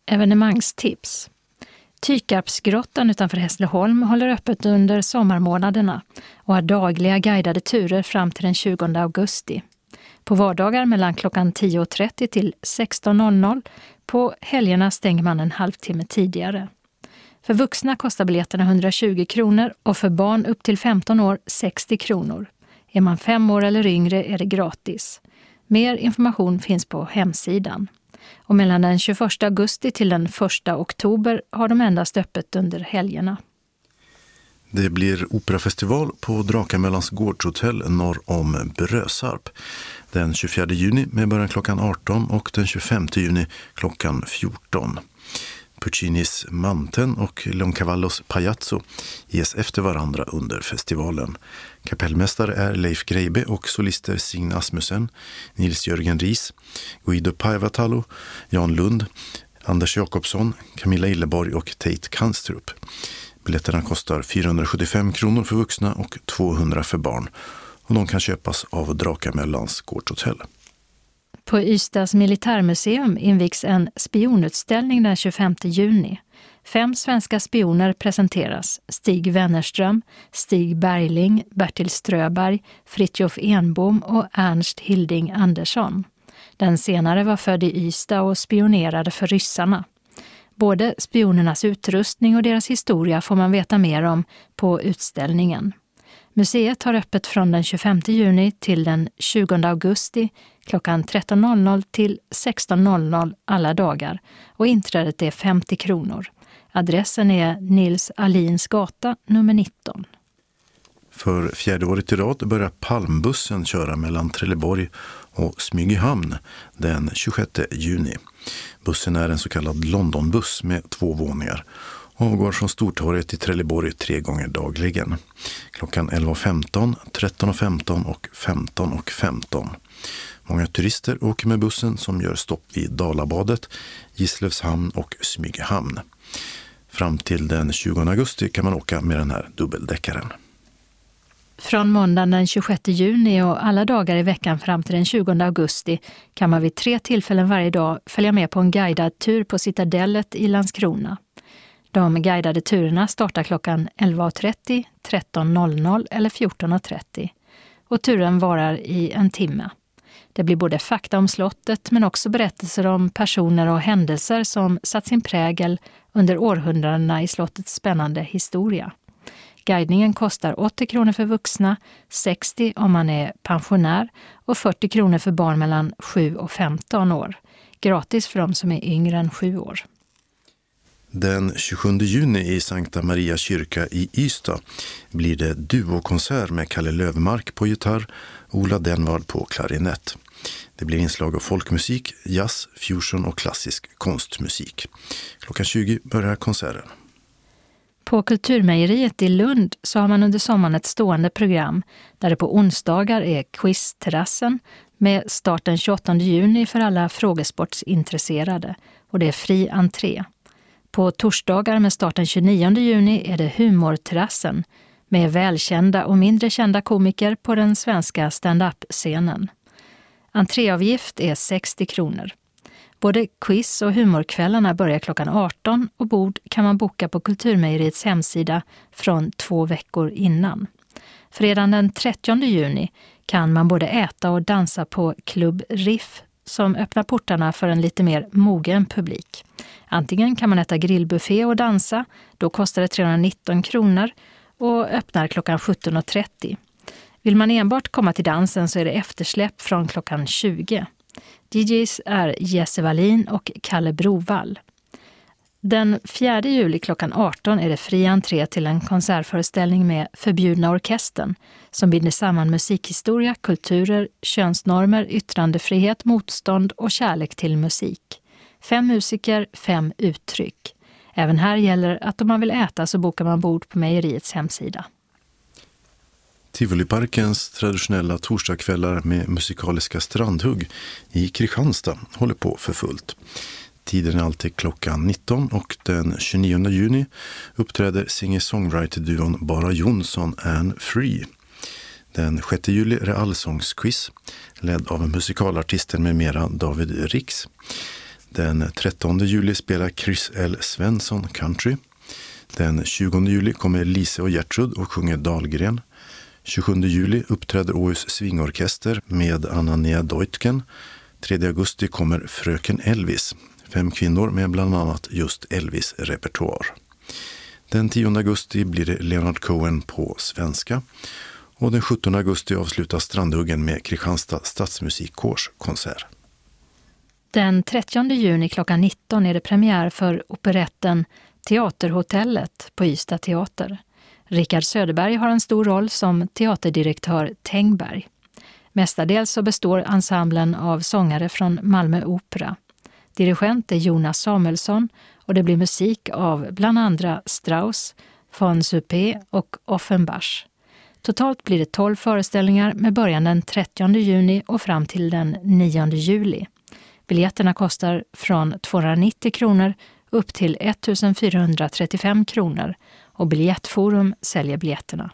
Evenemangstips. Tykarpsgrottan utanför Hässleholm håller öppet under sommarmånaderna och har dagliga guidade turer fram till den 20 augusti. På vardagar mellan klockan 10.30 till 16.00. På helgerna stänger man en halvtimme tidigare. För vuxna kostar biljetterna 120 kronor och för barn upp till 15 år 60 kronor. Är man 5 år eller yngre är det gratis. Mer information finns på hemsidan. Och mellan den 21 augusti till den 1 oktober har de endast öppet under helgerna. Det blir operafestival på Drakamällans gårdshotell norr om Brösarp. Den 24 juni med början klockan 18 och den 25 juni klockan 14. Puccinis Manten och Leoncavallos Pagliazzo ges efter varandra under festivalen. Kapellmästare är Leif Greibe och solister Signe Asmussen, Nils-Jörgen Ries, Guido Paivatalo, Jan Lund, Anders Jakobsson, Camilla Illeborg och Tate Kanstrup. Biljetterna kostar 475 kronor för vuxna och 200 för barn och de kan köpas av Drakamällans gårdshotell. På Ystads militärmuseum invigs en spionutställning den 25 juni. 5 svenska spioner presenteras: Stig Wennerström, Stig Bergling, Bertil Ströberg, Fritjof Enbom och Ernst Hilding Andersson. Den senare var född i Ystad och spionerade för ryssarna. Både spionernas utrustning och deras historia får man veta mer om på utställningen. Museet har öppet från den 25 juni till den 20 augusti klockan 13.00 till 16.00 alla dagar och inträdet är 50 kronor. Adressen är Nils Alins gata nummer 19. För 4:e året i rad börjar Palmbussen köra mellan Trelleborg och Smygehamn den 26 juni. Bussen är en så kallad Londonbuss med 2 våningar och går från Stortorget till Trelleborg 3 gånger dagligen. Klockan 11.15, 13.15 och 15.15. Många turister åker med bussen som gör stopp vid Dalabadet, Gislövshamn och Smygehamn. Fram till den 20 augusti kan man åka med den här dubbeldäckaren. Från måndagen den 26 juni och alla dagar i veckan fram till den 20 augusti kan man vid 3 tillfällen varje dag följa med på en guidad tur på Citadellet i Landskrona. De guidade turerna startar klockan 11.30, 13.00 eller 14.30 och turen varar i en timme. Det blir både fakta om slottet men också berättelser om personer och händelser som satt sin prägel under århundradena i slottets spännande historia. Guidningen kostar 80 kronor för vuxna, 60 om man är pensionär och 40 kronor för barn mellan 7 och 15 år. Gratis för de som är yngre än 7 år. Den 27 juni i Sankta Maria kyrka i Ystad blir det duokonsert med Kalle Löfmark på gitarr, Ola Denvard på klarinett. Det blir inslag av folkmusik, jazz, fusion och klassisk konstmusik. Klockan 20 börjar konserten. På Kulturmejeriet i Lund så har man under sommaren ett stående program där det på onsdagar är quizterrassen med start den 28 juni för alla frågesportsintresserade och det är fri entré. På torsdagar med start den 29 juni är det humorterrassen med välkända och mindre kända komiker på den svenska stand-up-scenen. Entréavgift är 60 kronor. Både quiz- och humorkvällarna börjar klockan 18 och bord kan man boka på Kulturmejeriets hemsida från 2 veckor innan. Fredagen den 30 juni kan man både äta och dansa på Club Riff som öppnar portarna för en lite mer mogen publik. Antingen kan man äta grillbuffé och dansa, då kostar det 319 kronor och öppnar klockan 17.30. Vill man enbart komma till dansen så är det eftersläpp från klockan 20. DJs är Jesse Wallin och Kalle Brovall. Den 4 juli klockan 18 är det fri entré till en konsertföreställning med Förbjudna orkestern som binder samman musikhistoria, kulturer, könsnormer, yttrandefrihet, motstånd och kärlek till musik. 5 musiker, 5 uttryck. Även här gäller att om man vill äta så bokar man bord på mejeriets hemsida. Tivoliparkens traditionella torsdagskvällar med musikaliska strandhugg i Kristianstad håller på för fullt. Tiden är alltid klockan 19 och den 29 juni uppträder singer-songwriter-duon Bara Jonsson and Free. Den 6 juli är det allsångsquiz ledd av musikalartisten med mera David Rix. Den 13 juli spelar Chris L. Svensson country. Den 20 juli kommer Lise och Gertrud och sjunger Dahlgren. 27 juli uppträder Åhus Swingorkester med Anna-Nia Deutgen. 3 augusti kommer Fröken Elvis. 5 kvinnor med bland annat just Elvis-repertoar. Den 10 augusti blir det Leonard Cohen på svenska. Och den 17 augusti avslutas Strandhuggen med Kristianstad Stadsmusikkårs konsert. Den 30 juni klockan 19 är det premiär för operetten Teaterhotellet på Ystad teater. Rickard Söderberg har en stor roll som teaterdirektör Tengberg. Mestadels så består ensemblen av sångare från Malmö Opera. Dirigent är Jonas Samuelsson och det blir musik av bland andra Strauss, von Suppé och Offenbach. Totalt blir det 12 föreställningar med början den 30 juni och fram till den 9 juli. Biljetterna kostar från 290 kronor upp till 1435 kronor och Biljettforum säljer biljetterna.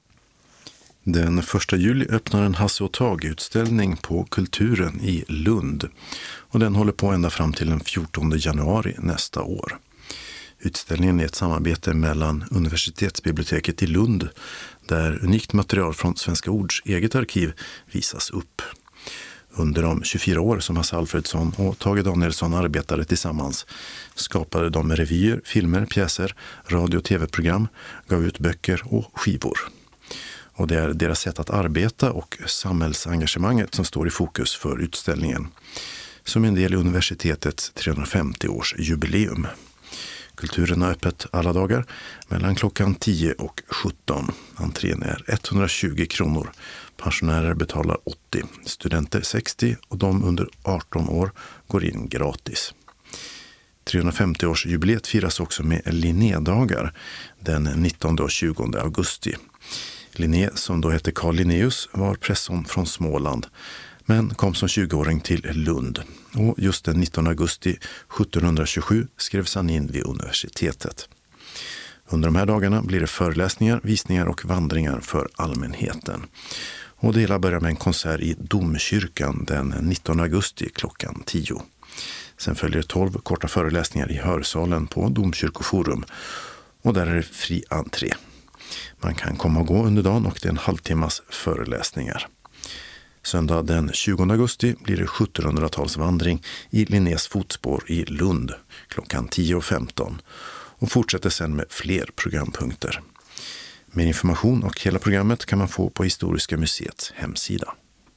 Den 1 juli öppnar en Hasse och Tage-utställning på Kulturen i Lund och den håller på ända fram till den 14 januari nästa år. Utställningen är ett samarbete mellan Universitetsbiblioteket i Lund där unikt material från Svenska Ords eget arkiv visas upp. Under de 24 år som Hasse Alfredsson och Tage Danielsson arbetade tillsammans skapade de revyer, filmer, pjäser, radio- och tv-program, gav ut böcker och skivor. Och det är deras sätt att arbeta och samhällsengagemanget som står i fokus för utställningen som en del i universitetets 350-årsjubileum. Kulturen är öppet alla dagar mellan klockan 10 och 17. Entrén är 120 kronor. Pensionärer betalar 80, studenter 60 och de under 18 år går in gratis. 350-årsjubileet firas också med Linnédagar den 19 och 20 augusti. Linné, som då hette Carl Linnaeus, var prästson från Småland men kom som 20-åring till Lund. Och just den 19 augusti 1727 skrevs han in vid universitetet. Under de här dagarna blir det föreläsningar, visningar och vandringar för allmänheten. Och det hela börjar med en konsert i Domkyrkan den 19 augusti klockan 10. Sen följer 12 korta föreläsningar i hörsalen på Domkyrkoforum och där är det fri entré. Man kan komma och gå under dagen och det är en halvtimmas föreläsningar. Söndag den 20 augusti blir det 1700-talsvandring i Linnés fotspår i Lund klockan 10.15 och fortsätter sen med fler programpunkter. Mer information och hela programmet kan man få på Historiska museets hemsida.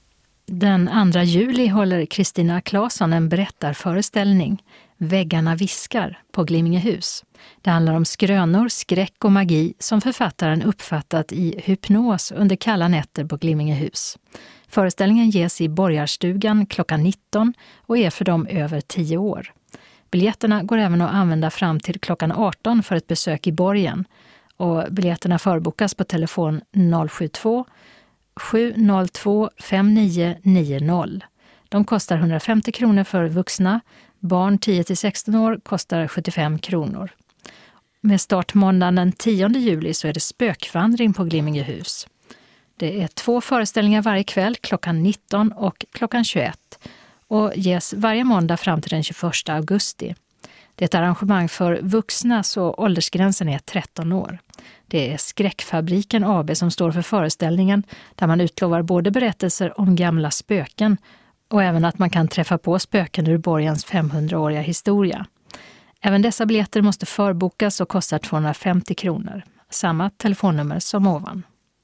Den 2 juli håller Kristina Claesson en berättarföreställning, Väggarna viskar, på Glimmingehus. Det handlar om skrönor, skräck och magi som författaren uppfattat i hypnos under kalla nätter på Glimmingehus. Föreställningen ges i Borgarstugan klockan 19 och är för dem över 10 år. Biljetterna går även att använda fram till klockan 18 för ett besök i borgen. Och biljetterna förbokas på telefon 072 702 5990. De kostar 150 kronor för vuxna. Barn 10-16 år kostar 75 kronor. Med start måndagen den 10 juli så är det spökvandring på Glimmingehus. Det är 2 föreställningar varje kväll klockan 19 och klockan 21 och ges varje måndag fram till den 21 augusti. Det är ett arrangemang för vuxna så åldersgränsen är 13 år. Det är Skräckfabriken AB som står för föreställningen där man utlovar både berättelser om gamla spöken och även att man kan träffa på spöken ur borgens 500-åriga historia. Även dessa biljetter måste förbokas och kostar 250 kronor. Samma telefonnummer som ovan.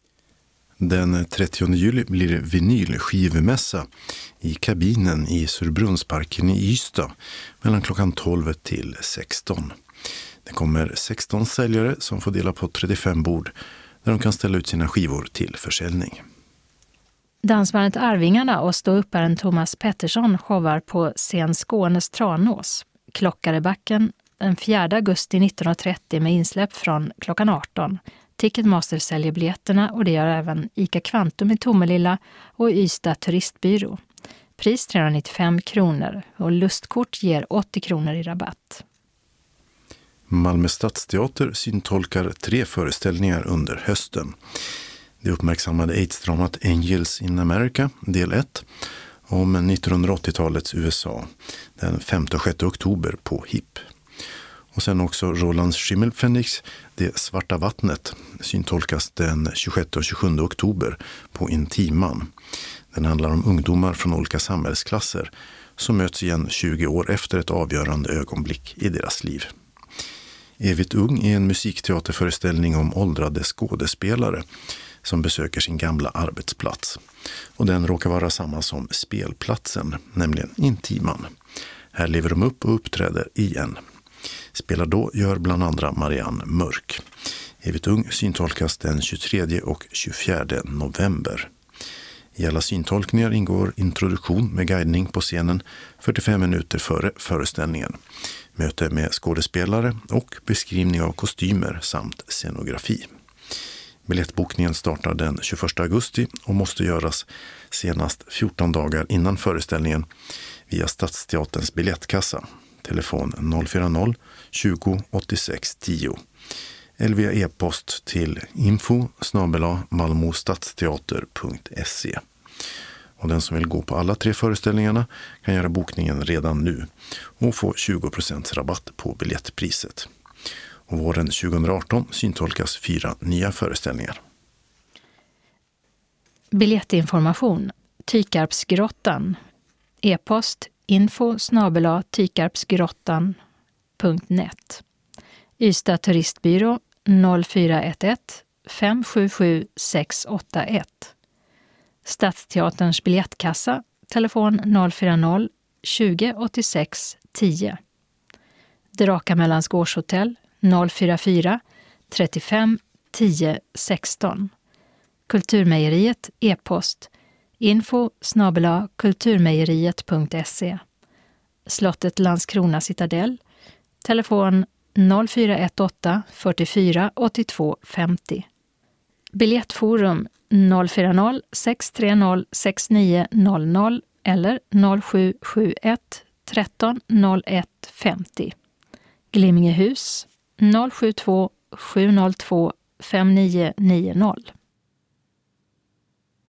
Den 30 juli blir det vinylskivmässa i kabinen i Surbrunnsparken i Ystad mellan klockan 12 till 16. Det kommer 16 säljare som får dela på 35 bord där de kan ställa ut sina skivor till försäljning. Dansbandet Arvingarna och ståupparen Thomas Pettersson showar på scen Skånes Tranås, Klockarebacken, den 4 augusti 1930 med insläpp från klockan 18. Ticketmaster säljer biljetterna och det gör även ICA Kvantum i Tomelilla och Ystad turistbyrå. Pris 395 kronor och lustkort ger 80 kronor i rabatt. Malmö Stadsteater syntolkar 3 föreställningar under hösten. Det uppmärksammade AIDS-dramat Angels in America, del 1, om 1980-talets USA den 5 och 6 oktober på HIP. Och sen också Roland Schimmelpfennigs Det svarta vattnet syntolkas den 26 och 27 oktober på Intiman. Den handlar om ungdomar från olika samhällsklasser som möts igen 20 år efter ett avgörande ögonblick i deras liv. Evigt ung är en musikteaterföreställning om åldrade skådespelare som besöker sin gamla arbetsplats. Och den råkar vara samma som spelplatsen, nämligen Intiman. Här lever de upp och uppträder igen. Spelar då gör bland andra Marianne Mörk. Evigt ung syntolkas den 23 och 24 november. I alla syntolkningar ingår introduktion med guidning på scenen 45 minuter före föreställningen. Möte med skådespelare och beskrivning av kostymer samt scenografi. Biljettbokningen startar den 21 augusti och måste göras senast 14 dagar innan föreställningen via Stadsteaterns biljettkassa. Telefon 040 20 86 10 eller via e-post till info@malmostadsteater.se. Och den som vill gå på alla 3 föreställningarna kan göra bokningen redan nu och få 20% rabatt på biljettpriset. Och våren 2018 syntolkas 4 nya föreställningar. Biljettinformation. Tykarpsgrottan. E-post info@tykarpsgrottan.net. Ystad turistbyrå 0411 577 681. Stadsteaterns biljettkassa, telefon 040 20 86 10. Drakamällans gårdshotell 044 35 10 16. Kulturmejeriet e-post info@kulturmejeriet.se. Slottet Landskrona Citadel, telefon 0418 44 82 50. Biljettforum 040 630 6900 eller 0771 13 01 50. Glimmingehus 072 702 5990.